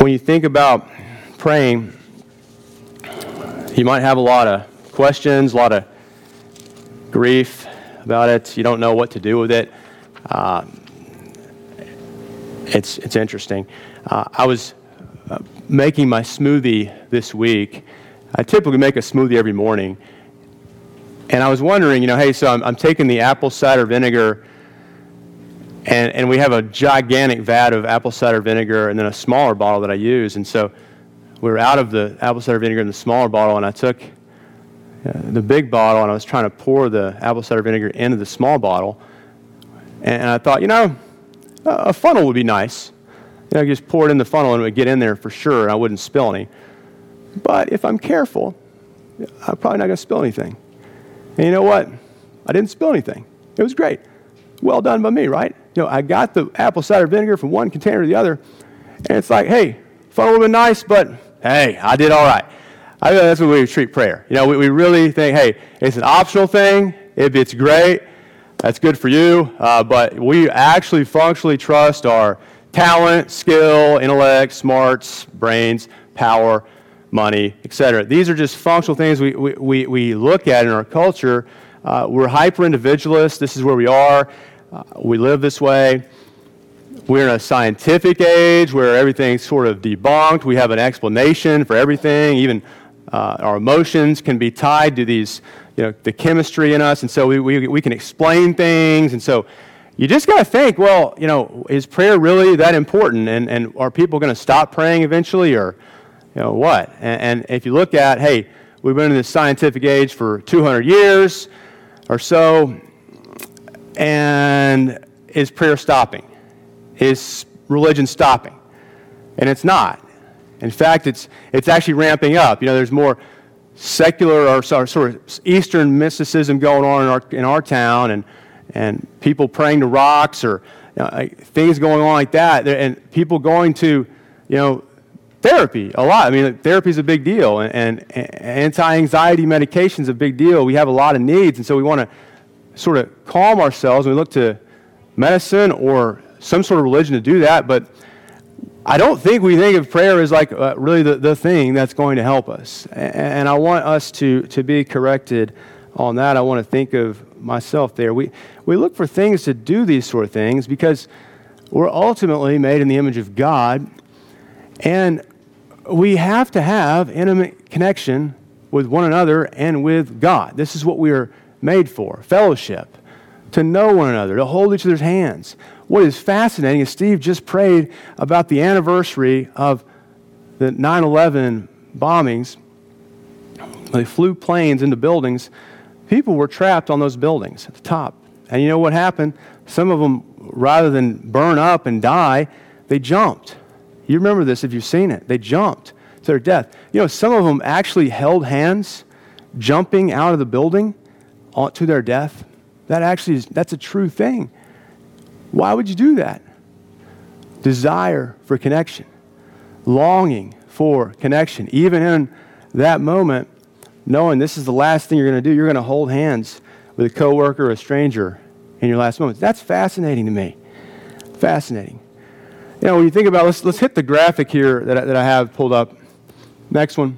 When you think about praying, you might have a lot of questions, a lot of grief about it. You don't know what to do with it. It's interesting. I was making my smoothie this week. I typically make a smoothie every morning. And I was wondering, hey, so I'm taking the apple cider vinegar, and we have a gigantic vat of apple cider vinegar and then a smaller bottle that I use. And so we were out of the apple cider vinegar in the smaller bottle, and I took the big bottle, and I was trying to pour the apple cider vinegar into the small bottle. And I thought, a funnel would be nice. Just pour it in the funnel, and it would get in there for sure, and I wouldn't spill any. But if I'm careful, I'm probably not going to spill anything. And you know what? I didn't spill anything. It was great. Well done by me, right? I got the apple cider vinegar from one container to the other, and it's like, hey, funnel would have been nice, but hey, I did all right. I think that's what we treat prayer. We really think, hey, it's an optional thing. If it's great, that's good for you. But we actually functionally trust our talent, skill, intellect, smarts, brains, power, money, etc. These are just functional things we look at in our culture. We're hyper-individualists. This is where we are. We live this way. We're in a scientific age where everything's sort of debunked. We have an explanation for everything. Even our emotions can be tied to these, the chemistry in us, and so we can explain things. And so you just got to think, well, is prayer really that important? And are people going to stop praying eventually, or what? And if you look at, hey, we've been in this scientific age for 200 years or so, and is prayer stopping? Is religion stopping? And it's not. In fact, it's actually ramping up. There's more secular or sort of Eastern mysticism going on in our town, and people praying to rocks, or things going on like that, and people going to therapy a lot. Therapy is a big deal, and anti-anxiety medication is a big deal. We have a lot of needs, and so we want to sort of calm ourselves, and we look to medicine or some sort of religion to do that. But I don't think we think of prayer as like really the thing that's going to help us. And I want us to be corrected on that. I want to think of myself there. We look for things to do these sort of things because we're ultimately made in the image of God, and we have to have intimate connection with one another and with God. This is what we are made for, fellowship, to know one another, to hold each other's hands. What is fascinating is Steve just prayed about the anniversary of the 9/11 bombings. They flew planes into buildings. People were trapped on those buildings at the top. And you know what happened? Some of them, rather than burn up and die, they jumped. You remember this if you've seen it. They jumped to their death. Some of them actually held hands jumping out of the building to their death. That's a true thing. Why would you do that? Desire for connection. Longing for connection. Even in that moment, knowing this is the last thing you're going to do, you're going to hold hands with a coworker or a stranger in your last moments. That's fascinating to me. Fascinating. When you think about, let's hit the graphic here that I have pulled up. Next one.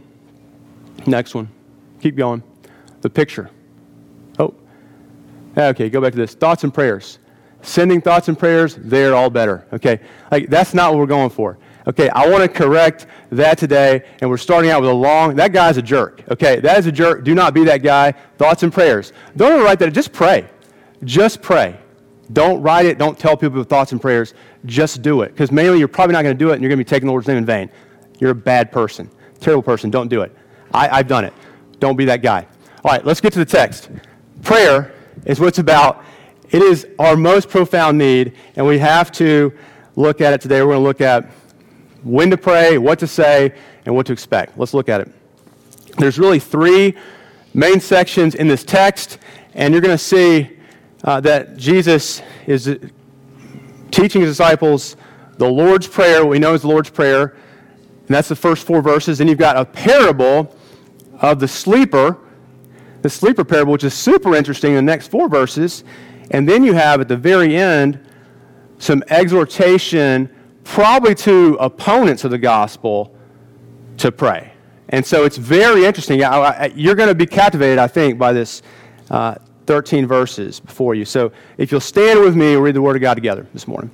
Keep going. The picture. Oh. Okay, go back to this. Thoughts and prayers. Sending thoughts and prayers, they're all better. Okay, that's not what we're going for. Okay, I want to correct that today, and we're starting out with that guy's a jerk. Okay, that is a jerk. Do not be that guy. Thoughts and prayers. Don't ever write that. Just pray. Just pray. Don't write it. Don't tell people thoughts and prayers. Just do it. Because mainly you're probably not going to do it, and you're going to be taking the Lord's name in vain. You're a bad person. Terrible person. Don't do it. I've done it. Don't be that guy. All right, let's get to the text. Prayer is what it's about. It is our most profound need, and we have to look at it today. We're going to look at when to pray, what to say, and what to expect. Let's look at it. There's really three main sections in this text, and you're going to see that Jesus is teaching his disciples the Lord's Prayer, what we know as the Lord's Prayer, and that's the first 4 verses. Then you've got a parable of the sleeper parable, which is super interesting in the next 4 verses. And then you have at the very end some exhortation probably to opponents of the gospel to pray. And so it's very interesting. You're going to be captivated, I think, by this 13 verses before you. So if you'll stand with me, we'll read the Word of God together this morning.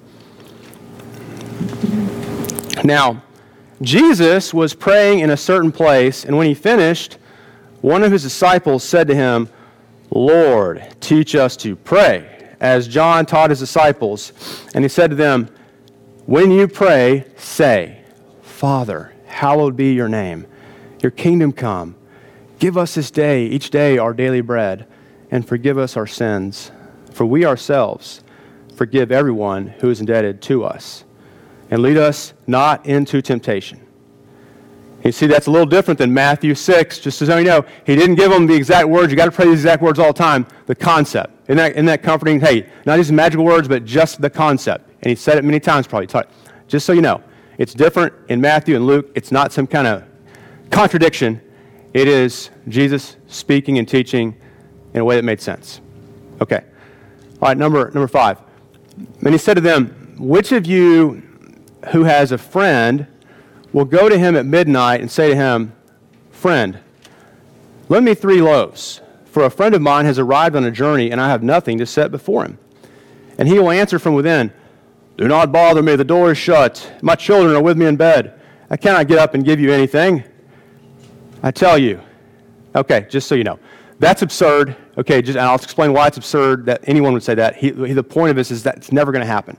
Now, Jesus was praying in a certain place, and when he finished, one of his disciples said to him, "Lord, teach us to pray, as John taught his disciples." And he said to them, "When you pray, say, 'Father, hallowed be your name. Your kingdom come. Give us this day, each day, our daily bread, and forgive us our sins, for we ourselves forgive everyone who is indebted to us. And lead us not into temptation.'" You see, that's a little different than Matthew 6. Just so you know, he didn't give them the exact words. You got to pray these exact words all the time. The concept. Isn't that comforting? Hey, not these magical words, but just the concept. And he said it many times probably. Just so you know, it's different in Matthew and Luke. It's not some kind of contradiction. It is Jesus speaking and teaching in a way that made sense. Okay. All right, number 5. And he said to them, "Which of you who has a friend will go to him at midnight and say to him, 'Friend, lend me 3 loaves, for a friend of mine has arrived on a journey, and I have nothing to set before him?' And he will answer from within, 'Do not bother me, the door is shut. My children are with me in bed. I cannot get up and give you anything.' I tell you," okay, just so you know, that's absurd. Okay, and I'll explain why it's absurd that anyone would say that. The point of this is that it's never going to happen.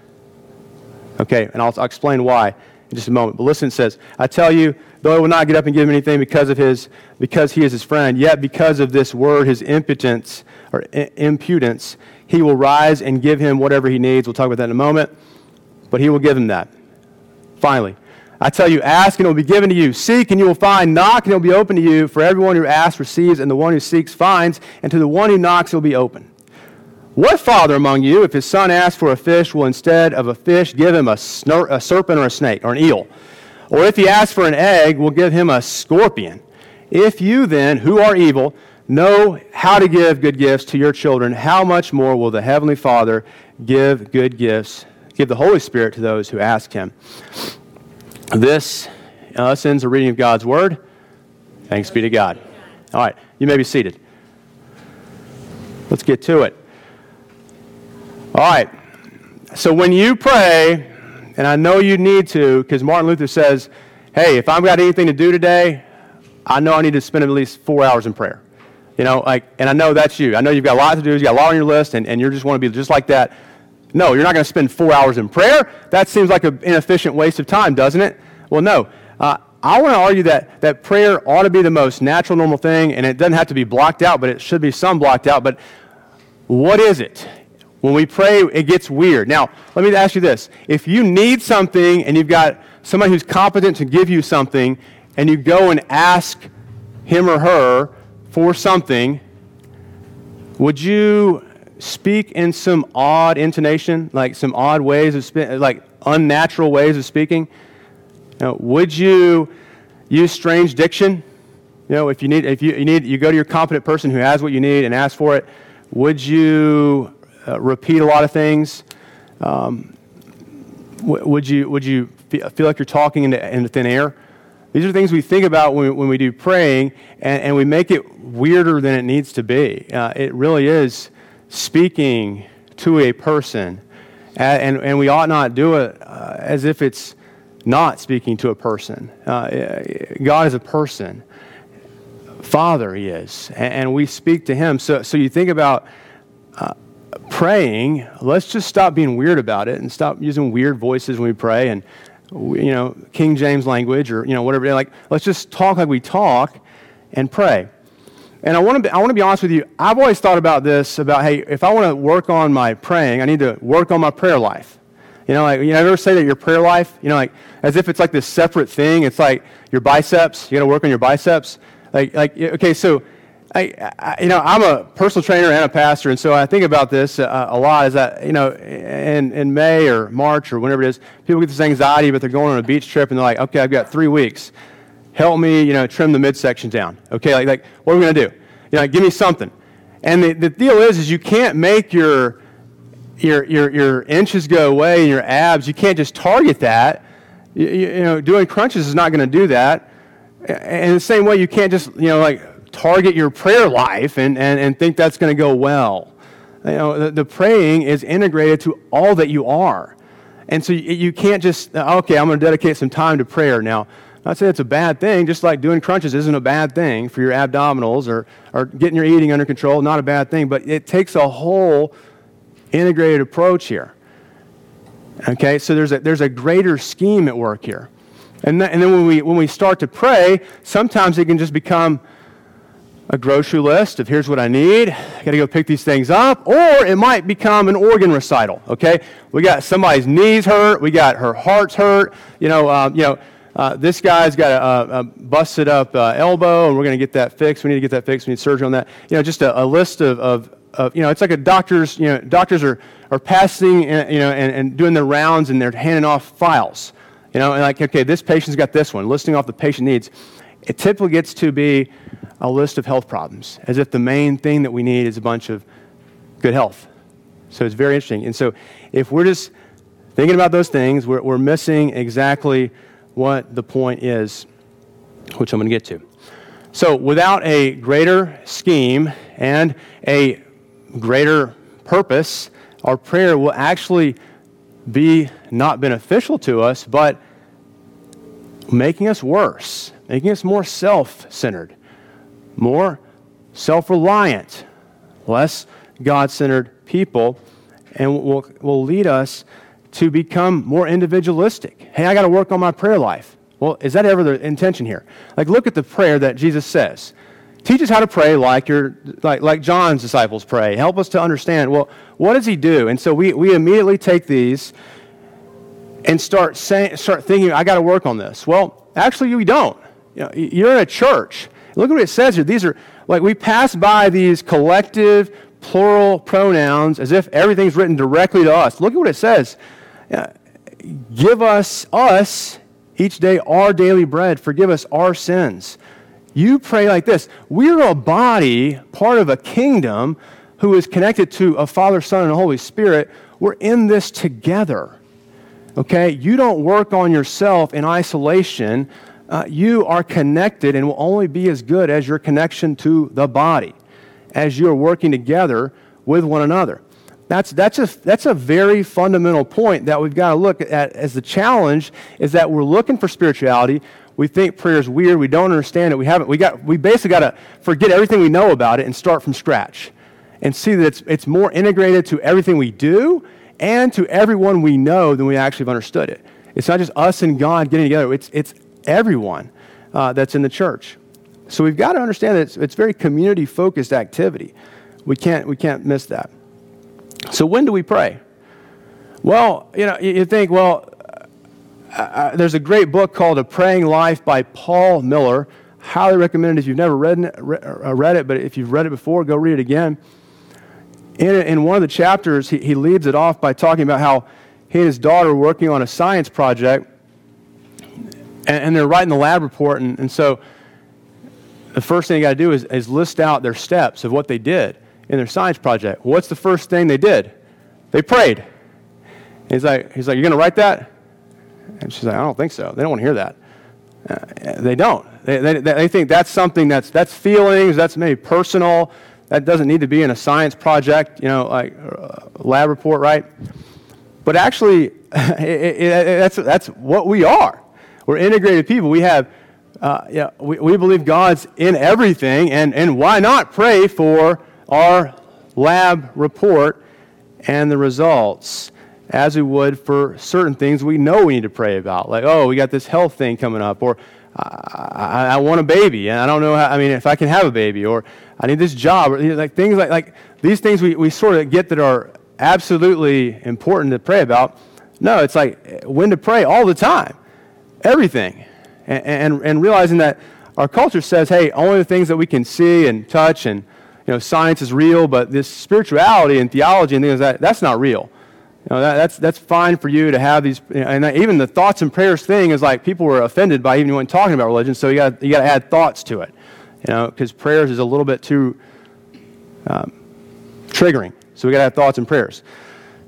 Okay, and I'll explain why in just a moment. But listen, it says, "I tell you, though I will not get up and give him anything because he is his friend, yet because of this word, his impudence, he will rise and give him whatever he needs." We'll talk about that in a moment. But he will give him that. Finally, "I tell you, ask and it will be given to you. Seek and you will find. Knock and it will be open to you. For everyone who asks receives, and the one who seeks finds, and to the one who knocks it will be open. What father among you, if his son asks for a fish, will instead of a fish give him a serpent or a snake or an eel? Or if he asks for an egg, will give him a scorpion? If you then, who are evil, know how to give good gifts to your children, how much more will the Heavenly Father give good gifts, give the Holy Spirit to those who ask him?" This ends the reading of God's Word. Thanks be to God. All right, you may be seated. Let's get to it. All right, so when you pray, and I know you need to, because Martin Luther says, hey, if I've got anything to do today, I know I need to spend at least 4 hours in prayer. And I know that's you. I know you've got a lot to do, you've got a lot on your list, and you just want to be just like that. No, you're not going to spend 4 hours in prayer. That seems like an inefficient waste of time, doesn't it? Well, no. I want to argue that prayer ought to be the most natural, normal thing, and it doesn't have to be blocked out, but it should be some blocked out. But what is it? When we pray, it gets weird. Now, let me ask you this. If you need something and you've got somebody who's competent to give you something, and you go and ask him or her for something, would you speak in some odd intonation, like some odd ways of like unnatural ways of speaking? Would you use strange diction? If you go to your competent person who has what you need and ask for it, would you repeat a lot of things? Would you feel like you're talking into thin air? These are things we think about when we do praying, and we make it weirder than it needs to be. It really is speaking to a person, and we ought not do it as if it's not speaking to a person. God is a person. Father He is, and we speak to Him. So you think about praying. Let's just stop being weird about it and stop using weird voices when we pray and King James language or whatever. Like, let's just talk like we talk and pray. And I want to be honest with you. I've always thought about this, about, hey, if I want to work on my praying, I need to work on my prayer life. You ever say that your prayer life, as if it's like this separate thing. It's like your biceps. You got to work on your biceps. Okay, so I'm a personal trainer and a pastor, and so I think about this a lot. Is that in May or March or whenever it is, people get this anxiety, but they're going on a beach trip and they're like, okay, I've got 3 weeks. Help me, trim the midsection down. Okay, like what are we going to do? Give me something. And the deal is you can't make your your inches go away and your abs, you can't just target that. Doing crunches is not going to do that. And the same way, you can't just, target your prayer life and think that's going to go well. The praying is integrated to all that you are. And so you can't just, okay, I'm going to dedicate some time to prayer. Now, not saying it's a bad thing, just like doing crunches isn't a bad thing for your abdominals or getting your eating under control, not a bad thing, but it takes a whole integrated approach here. Okay, so there's a greater scheme at work here. And then when we start to pray, sometimes it can just become a grocery list of here's what I need. I got to go pick these things up. Or it might become an organ recital. Okay, we got somebody's knees hurt. We got her heart's hurt. This guy's got a busted up elbow, and we're going to get that fixed. We need to get that fixed. We need surgery on that. Just a list of it's like a doctor's. Doctors are passing and doing their rounds, and they're handing off files. And like, okay, this patient's got this one, listing off the patient needs. It typically gets to be a list of health problems, as if the main thing that we need is a bunch of good health. So it's very interesting. And so if we're just thinking about those things, we're missing exactly what the point is, which I'm going to get to. So without a greater scheme and a greater purpose, our prayer will actually be not beneficial to us, but making us worse, making us more self-centered, more self-reliant, less God-centered people, and will lead us to become more individualistic. Hey, I got to work on my prayer life. Well, is that ever the intention here? Like, look at the prayer that Jesus says. Teach us how to pray like John's disciples pray. Help us to understand, well, what does he do? And so we immediately take these and start thinking, I got to work on this. Well, actually, we don't. You're in a church. Look at what it says here. These are, like, we pass by these collective, plural pronouns as if everything's written directly to us. Look at what it says. Give us each day our daily bread. Forgive us our sins. You pray like this. We're a body, part of a kingdom, who is connected to a Father, Son, and Holy Spirit. We're in this together. Okay? You don't work on yourself in isolation. You are connected and will only be as good as your connection to the body, as you are working together with one another. That's a very fundamental point that we've got to look at as the challenge, is that we're looking for spirituality. We think prayer is weird. We don't understand it. We basically got to forget everything we know about it and start from scratch and see that it's more integrated to everything we do and to everyone we know than we actually have understood it. It's not just us and God getting together. It's everyone that's in the church. So we've got to understand that it's very community-focused activity. We can't miss that. So when do we pray? Well, you think, there's a great book called A Praying Life by Paul Miller. Highly recommend it if you've never read it, but if you've read it before, go read it again. In one of the chapters, he leads it off by talking about how he and his daughter were working on a science project, and they're writing the lab report, and so the first thing you got to do is list out their steps of what they did in their science project. What's the first thing they did? They prayed. And he's like, you're going to write that? And she's like, I don't think so. They don't want to hear that. They don't. They think that's something that's feelings, that's maybe personal. That doesn't need to be in a science project, like a lab report, right? But actually, that's what we are. We're integrated people. We have, we believe God's in everything, and why not pray for our lab report and the results as we would for certain things we know we need to pray about. Like, we got this health thing coming up, or I want a baby, and I don't know if I can have a baby, or I need this job, or like things like these things we sort of get that are absolutely important to pray about. No, it's like when to pray all the time, everything, and realizing that our culture says, hey, only the things that we can see and touch, and science is real, but this spirituality and theology and things like that's not real. That's fine for you to have these, and even the thoughts and prayers thing is like people were offended by even when talking about religion. So you got to add thoughts to it, because prayers is a little bit too triggering. So we got to have thoughts and prayers.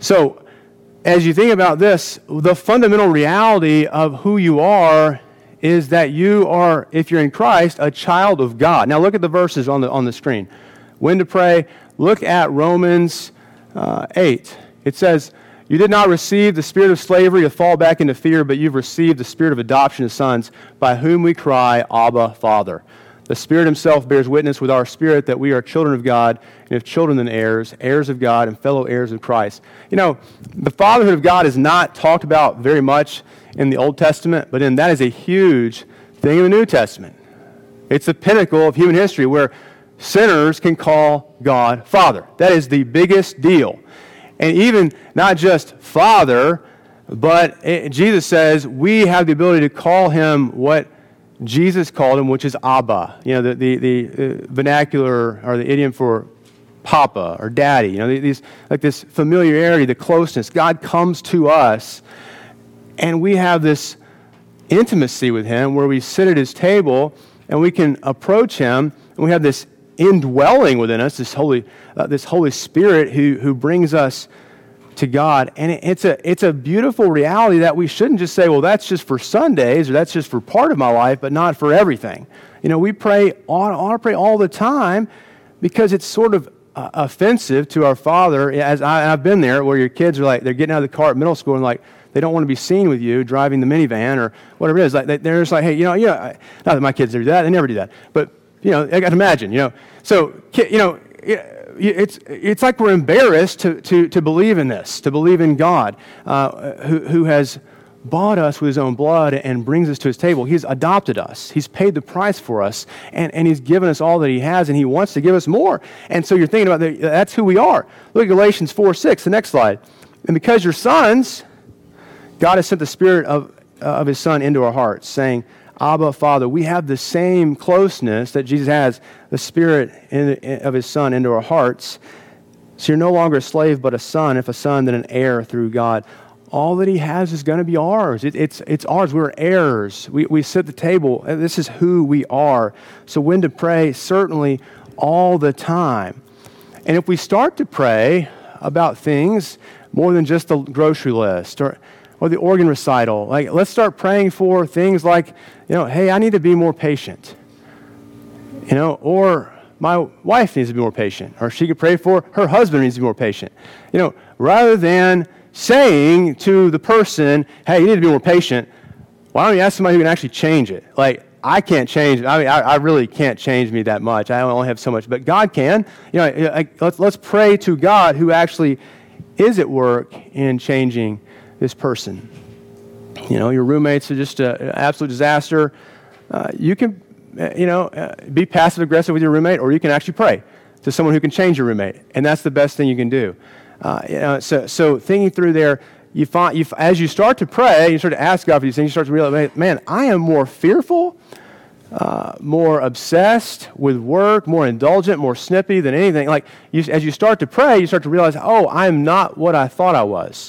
So as you think about this, the fundamental reality of who you are is that you are, if you're in Christ, a child of God. Now look at the verses on the screen. When to pray, look at Romans 8. It says, you did not receive the spirit of slavery to fall back into fear, but you've received the spirit of adoption as sons, by whom we cry, Abba, Father. The Spirit himself bears witness with our spirit that we are children of God, and if children then heirs, heirs of God, and fellow heirs of Christ. You know, the fatherhood of God is not talked about very much in the Old Testament, but then that is a huge thing in the New Testament. It's the pinnacle of human history where sinners can call God Father. That is the biggest deal. And even not just Father, but Jesus says we have the ability to call him what Jesus called him, which is Abba. You know, the vernacular or the idiom for Papa or Daddy. You know, these like this familiarity, the closeness. God comes to us, and we have this intimacy with him where we sit at his table and we can approach him, and we have this indwelling within us, this Holy Spirit who brings us to God. And it's a beautiful reality that we shouldn't just say, well, that's just for Sundays or that's just for part of my life, but not for everything. You know, we ought to pray all the time because it's sort of offensive to our Father. I've been there where your kids are like, they're getting out of the car at middle school and like, they don't want to be seen with you driving the minivan or whatever it is. Like they're just like, hey, not that my kids do that, they never do that, but I got to imagine, So, it's like we're embarrassed to believe in this, to believe in God, who has bought us with his own blood and brings us to his table. He's adopted us. He's paid the price for us, and he's given us all that he has, and he wants to give us more. And so you're thinking about that's who we are. Look at Galatians 4:6, the next slide. And because you're sons, God has sent the Spirit of his Son into our hearts, saying, Abba, Father. We have the same closeness that Jesus has, the Spirit of his Son into our hearts. So you're no longer a slave, but a son. If a son, then an heir through God. All that he has is going to be ours. It's ours. We're heirs. We sit at the table. This is who we are. So when to pray? Certainly all the time. And if we start to pray about things more than just the grocery list or the organ recital, like let's start praying for things like, hey, I need to be more patient, or my wife needs to be more patient, or she could pray for her husband needs to be more patient, rather than saying to the person, hey, you need to be more patient, why don't you ask somebody who can actually change it? Like, I can't change it. I mean, I really can't change me that much. I only have so much, but God can. Let's pray to God who actually is at work in changing this person. Your roommates are just an absolute disaster. You can, be passive aggressive with your roommate, or you can actually pray to someone who can change your roommate, and that's the best thing you can do. So thinking through there, you find as you start to pray, you start to ask God for these things. You start to realize, man, I am more fearful, more obsessed with work, more indulgent, more snippy than anything. Like as you start to pray, you start to realize, oh, I am not what I thought I was.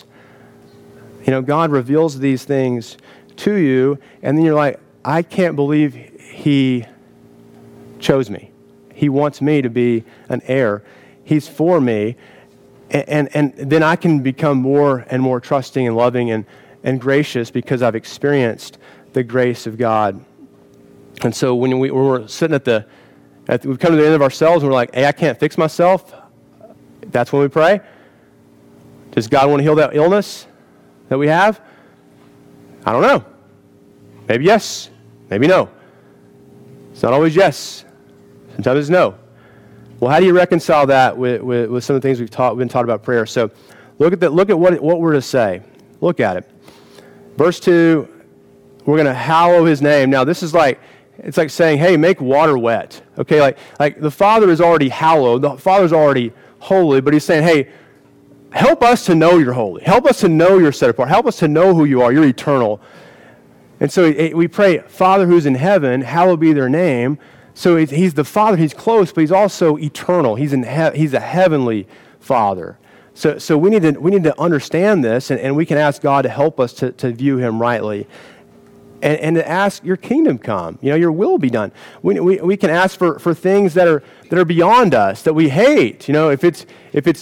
God reveals these things to you, and then you're like, I can't believe he chose me. He wants me to be an heir. He's for me. And then I can become more and more trusting and loving and gracious because I've experienced the grace of God. And so when we're sitting we've come to the end of ourselves and we're like, hey, I can't fix myself, that's when we pray. Does God want to heal that illness that we have? I don't know. Maybe yes, maybe no. It's not always yes. Sometimes it's no. Well, how do you reconcile that with some of the things we've been taught about prayer? So look at what we're to say. Look at it. Verse 2, we're going to hallow his name. Now this is it's like saying, hey, make water wet. Okay, like the Father is already hallowed. The Father's already holy, but he's saying, hey, help us to know you're holy. Help us to know you're set apart. Help us to know who you are. You're eternal. And so we pray, Father who's in heaven, hallowed be their name. So he's the Father. He's close, but he's also eternal. He's a heavenly Father. So we need to understand this, and we can ask God to help us to view him rightly, and to ask your kingdom come. Your will be done. We can ask for things that are beyond us, that we hate. If it's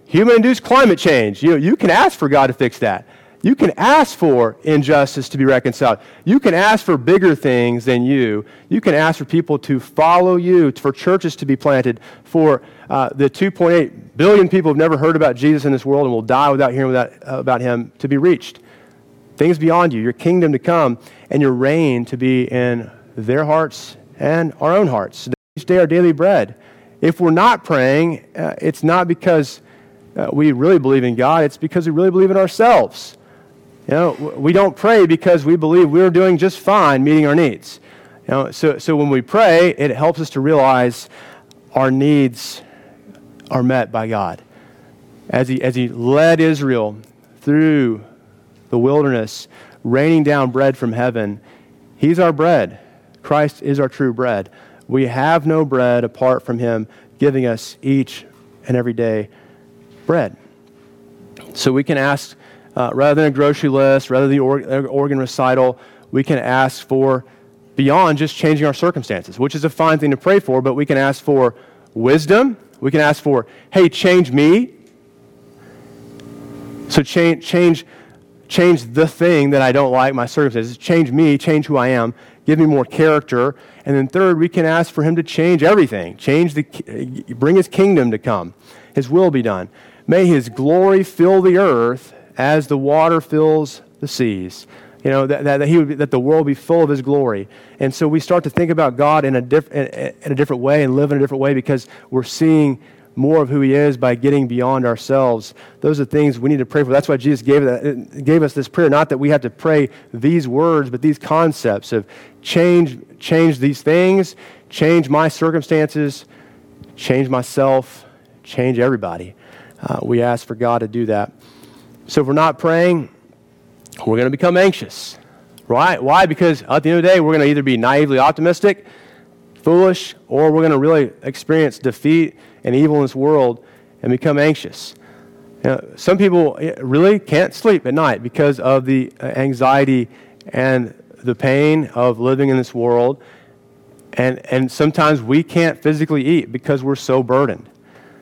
human-induced climate change. You can ask for God to fix that. You can ask for injustice to be reconciled. You can ask for bigger things than you. You can ask for people to follow you, for churches to be planted, for the 2.8 billion people who have never heard about Jesus in this world and will die without hearing about him to be reached. Things beyond you, your kingdom to come, and your reign to be in their hearts and our own hearts. Each day our daily bread. If we're not praying, it's not because we really believe in God, it's because we really believe in ourselves. We don't pray because we believe we're doing just fine meeting our needs. So when we pray, it helps us to realize our needs are met by God. As he led Israel through the wilderness, raining down bread from heaven, he's our bread. Christ is our true bread. We have no bread apart from him giving us each and every day bread. So we can ask, rather than a grocery list, rather than the organ recital, we can ask for beyond just changing our circumstances, which is a fine thing to pray for, but we can ask for wisdom. We can ask for, hey, change me. So change the thing that I don't like, my circumstances. Change me, change who I am. Give me more character. And then third, we can ask for him to change everything. Bring his kingdom to come. His will be done. May his glory fill the earth as the water fills the seas. That the world be full of his glory. And so we start to think about God in a different way and live in a different way because we're seeing more of who he is by getting beyond ourselves. Those are things we need to pray for. That's why Jesus gave us this prayer, not that we have to pray these words, but these concepts of change these things, change my circumstances, change myself, change everybody. We ask for God to do that. So if we're not praying, we're going to become anxious. Right? Why? Because at the end of the day, we're going to either be naively optimistic, foolish, or we're going to really experience defeat and evil in this world and become anxious. Some people really can't sleep at night because of the anxiety and the pain of living in this world. And sometimes we can't physically eat because we're so burdened.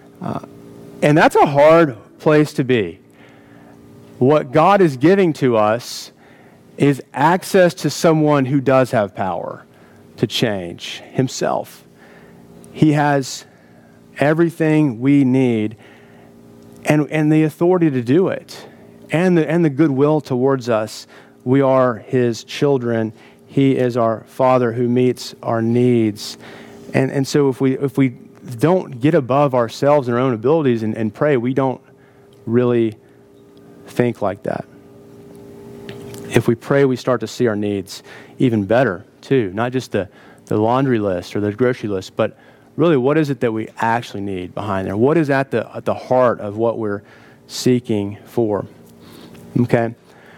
And that's a hard place to be. What God is giving to us is access to someone who does have power to change himself. He has everything we need and the authority to do it and the goodwill towards us. We are his children. He is our Father who meets our needs. And so if we don't get above ourselves and our own abilities and pray, we don't really think like that. If we pray, we start to see our needs even better too. Not just the laundry list or the grocery list, but really what is it that we actually need behind there? What is at the heart of what we're seeking for? Okay?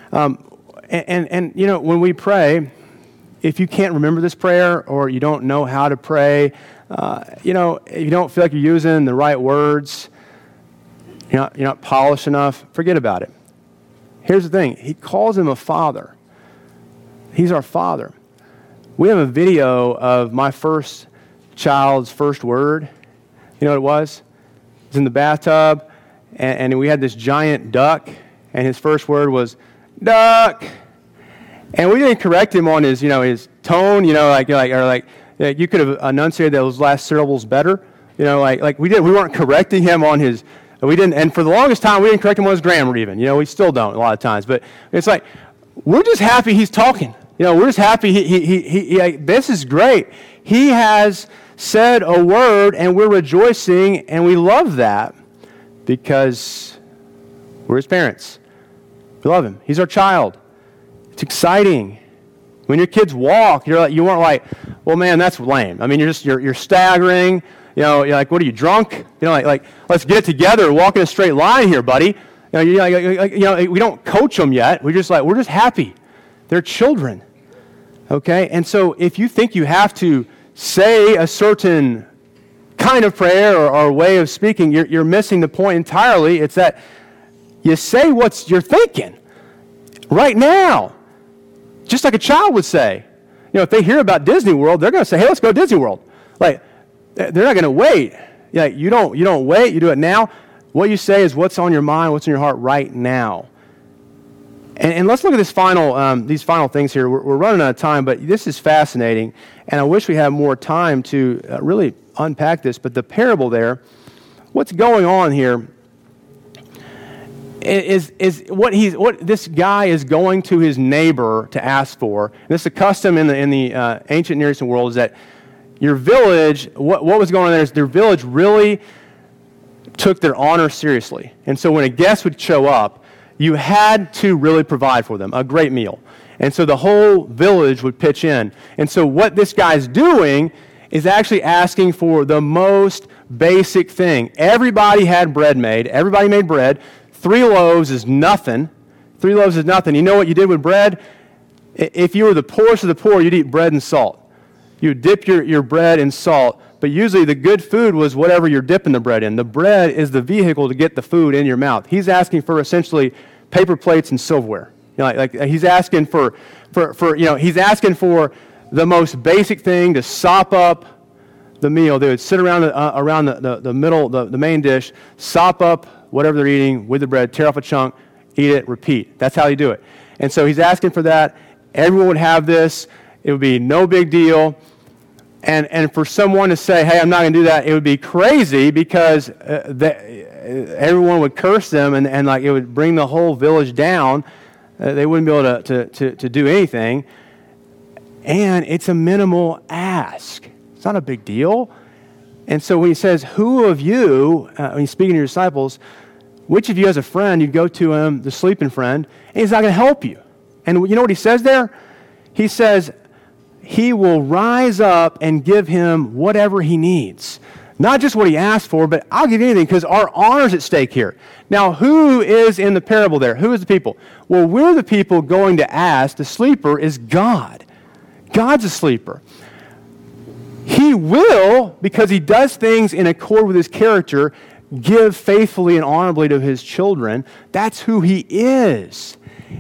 And when we pray, if you can't remember this prayer or you don't know how to pray, if you don't feel like you're using the right words, you're not polished enough, forget about it. Here's the thing. He calls him a father. He's our Father. We have a video of my first child's first word. You know what it was? It was in the bathtub, and we had this giant duck, and his first word was, duck. And we didn't correct him on his tone, you could have enunciated those last syllables better. We weren't correcting him on his, we didn't, and for the longest time, we didn't correct him on his grammar even. We still don't a lot of times. But it's like, we're just happy he's talking. We're just happy he this is great. He has said a word, and we're rejoicing, and we love that because we're his parents. We love him. He's our child. It's exciting. When your kids walk, you weren't like, well, man, that's lame. I mean, you're staggering. You're like, what are you, drunk? Let's get it together. Walk in a straight line here, buddy. We don't coach them yet. We're just happy. They're children. Okay? And so if you think you have to say a certain kind of prayer or way of speaking, you're missing the point entirely. It's that you say what you're thinking right now, just like a child would say. If they hear about Disney World, they're going to say, hey, let's go to Disney World. They're not going to wait. You don't wait. You do it now. What you say is what's on your mind, what's in your heart right now. And let's look at these final things here. We're running out of time, but this is fascinating, and I wish we had more time to really unpack this. But the parable there, what's going on here is what this guy is going to his neighbor to ask for. And this is a custom in the ancient Near Eastern world, is that your village, what was going on there is their village really took their honor seriously. And so when a guest would show up, you had to really provide for them a great meal. And so the whole village would pitch in. And so what this guy's doing is actually asking for the most basic thing. Everybody had bread made. Everybody made bread. 3 loaves is nothing. 3 loaves is nothing. You know what you did with bread? If you were the poorest of the poor, you'd eat bread and salt. You would dip your bread in salt. But usually the good food was whatever you're dipping the bread in. The bread is the vehicle to get the food in your mouth. He's asking for essentially paper plates and silverware. You know, like he's asking for he's asking for the most basic thing to sop up the meal. They would sit around the middle, the main dish, sop up whatever they're eating with the bread, tear off a chunk, eat it, repeat. That's how you do it. And so he's asking for that. Everyone would have this. It would be no big deal. And for someone to say, hey, I'm not going to do that, it would be crazy because everyone would curse them and like it would bring the whole village down. They wouldn't be able to do anything. And it's a minimal ask. It's not a big deal. And so when he says, who of you, when he's speaking to your disciples, which of you as a friend, you'd go to him, the sleeping friend, and he's not going to help you. And you know what he says there? He says, he will rise up and give him whatever he needs. Not just what he asked for, but I'll give you anything because our honor's at stake here. Now, who is in the parable there? Who is the people? Well, we're the people going to ask. The sleeper is God. God's a sleeper. He will, because he does things in accord with his character, give faithfully and honorably to his children. That's who he is.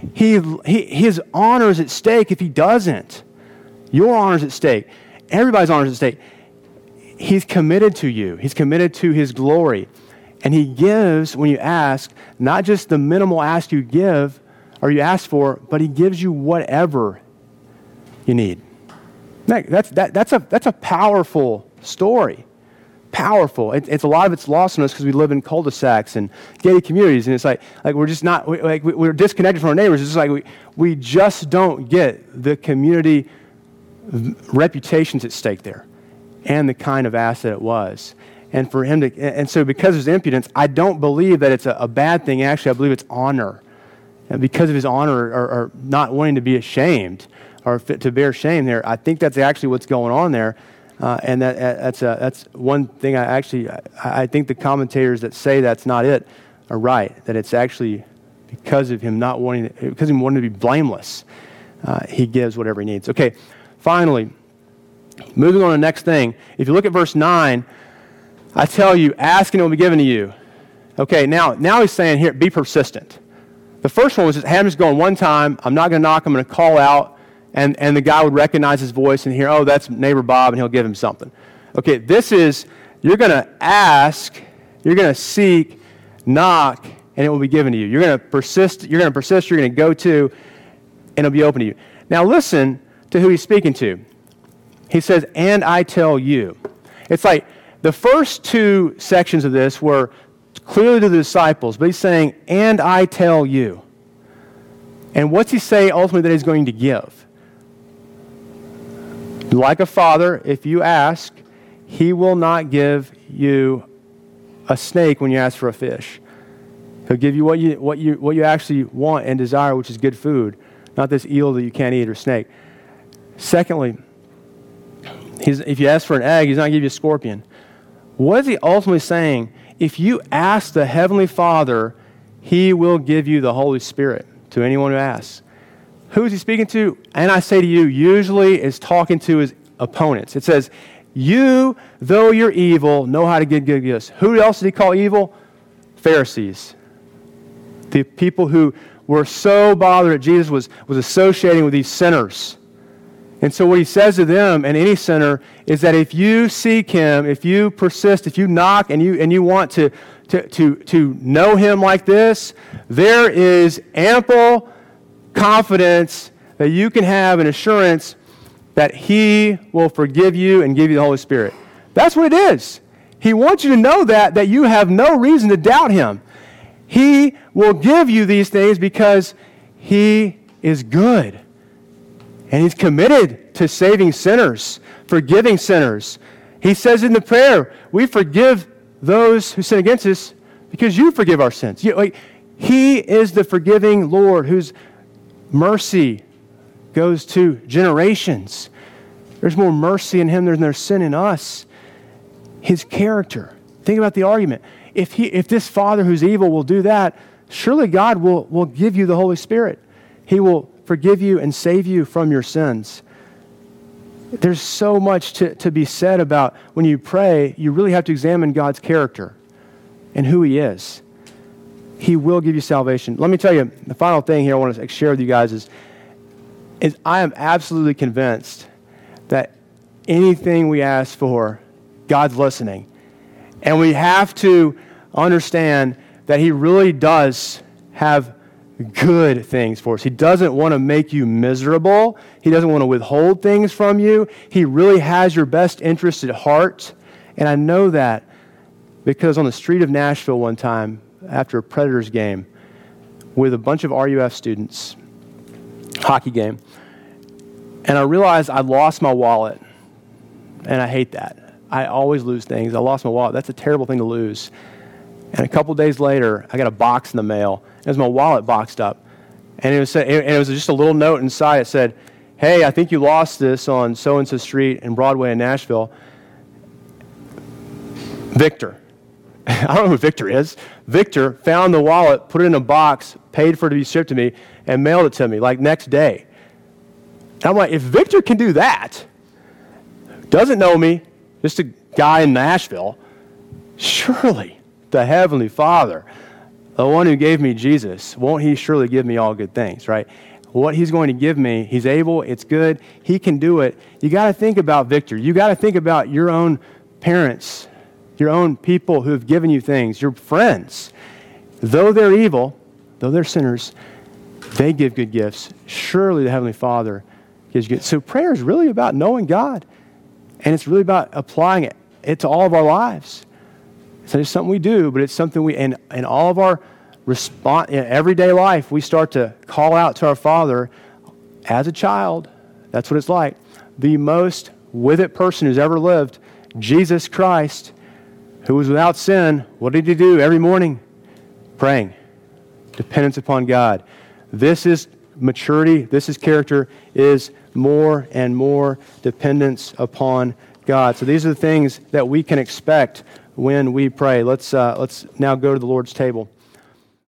His honor is at stake if he doesn't. Your honor is at stake. Everybody's honor is at stake. He's committed to you. He's committed to his glory. And he gives, when you ask, not just the minimal ask you give or you ask for, but he gives you whatever you need. That's a powerful story. Powerful. It's a lot of it's lost on us because we live in cul-de-sacs and gated communities, and it's like we're just not we're disconnected from our neighbors. It's just like we just don't get the community reputations at stake there, and the kind of asset it was. And for him and so because of his impudence, I don't believe that it's a bad thing. Actually, I believe it's honor, and because of his honor or not wanting to be ashamed or to bear shame there, I think that's actually what's going on there. And that's one thing I think the commentators that say that's not it are right, that it's actually because of him wanting to be blameless, he gives whatever he needs. Okay, finally, moving on to the next thing. If you look at verse 9, I tell you, ask and it will be given to you. Okay, now he's saying here, be persistent. The first one was just, hey, I'm just going one time. I'm not going to knock. I'm going to call out. And the guy would recognize his voice and hear, oh, that's neighbor Bob, and he'll give him something. Okay, this is, you're going to ask, you're going to seek, knock, and it will be given to you. You're going to persist, you're going to go to, and it'll be open to you. Now listen to who he's speaking to. He says, and I tell you. It's like the first 2 sections of this were clearly to the disciples, but he's saying, and I tell you. And what's he say ultimately that he's going to give? Like a father, if you ask, he will not give you a snake when you ask for a fish. He'll give you what you actually want and desire, which is good food, not this eel that you can't eat or snake. Secondly, if you ask for an egg, he's not going to give you a scorpion. What is he ultimately saying? If you ask the Heavenly Father, he will give you the Holy Spirit to anyone who asks. Who is he speaking to? And I say to you, usually is talking to his opponents. It says, you, though you're evil, know how to give good gifts. Who else did he call evil? Pharisees. The people who were so bothered that Jesus was associating with these sinners. And so what he says to them and any sinner is that if you seek him, if you persist, if you knock and you want to know him like this, there is ample confidence that you can have an assurance that he will forgive you and give you the Holy Spirit. That's what it is. He wants you to know that you have no reason to doubt him. He will give you these things because he is good. And he's committed to saving sinners, forgiving sinners. He says in the prayer, we forgive those who sin against us because you forgive our sins. He is the forgiving Lord whose mercy goes to generations. There's more mercy in him than there's sin in us. His character. Think about the argument. If this father who's evil will do that, surely God will give you the Holy Spirit. He will forgive you and save you from your sins. There's so much to be said about when you pray, you really have to examine God's character and who he is. He will give you salvation. Let me tell you, the final thing here I want to share with you guys is I am absolutely convinced that anything we ask for, God's listening. And we have to understand that he really does have good things for us. He doesn't want to make you miserable. He doesn't want to withhold things from you. He really has your best interest at heart. And I know that because on the street of Nashville one time, after a Predators game, with a bunch of RUF students, hockey game, and I realized I lost my wallet. And I hate that. I always lose things. I lost my wallet. That's a terrible thing to lose. And a couple days later, I got a box in the mail. It was my wallet boxed up. And it was just a little note inside. It said, hey, I think you lost this on so-and-so street in Broadway in Nashville. Victor. I don't know who Victor is. Victor found the wallet, put it in a box, paid for it to be shipped to me, and mailed it to me, like next day. And I'm like, if Victor can do that, doesn't know me, just a guy in Nashville, surely the Heavenly Father, the one who gave me Jesus, won't he surely give me all good things, right? What he's going to give me, he's able, it's good, he can do it. You got to think about Victor. You got to think about your own parents, your own people who have given you things, your friends. Though they're evil, though they're sinners, they give good gifts. Surely the Heavenly Father gives good. So prayer is really about knowing God, and it's really about applying it to all of our lives. It's not just something we do, but it's something we, in all of our in everyday life, we start to call out to our Father as a child. That's what it's like. The most with it person who's ever lived, Jesus Christ, who was without sin, what did he do every morning? Praying. Dependence upon God. This is maturity, this is character, is more and more dependence upon God. So these are the things that we can expect when we pray. Let's now go to the Lord's table.